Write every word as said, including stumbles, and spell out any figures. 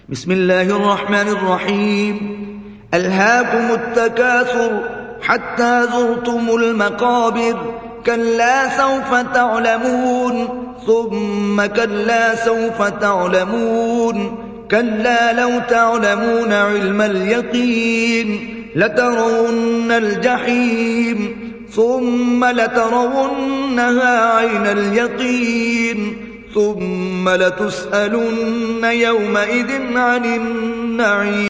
بسم الله الرحمن الرحيم. ألهاكم التكاثر حتى زرتم المقابر، كلا سوف تعلمون ثم كلا سوف تعلمون، كلا لو تعلمون علم اليقين لترون الجحيم ثم لترونها عين اليقين ثم لتسألن يومئذ عن النعيم.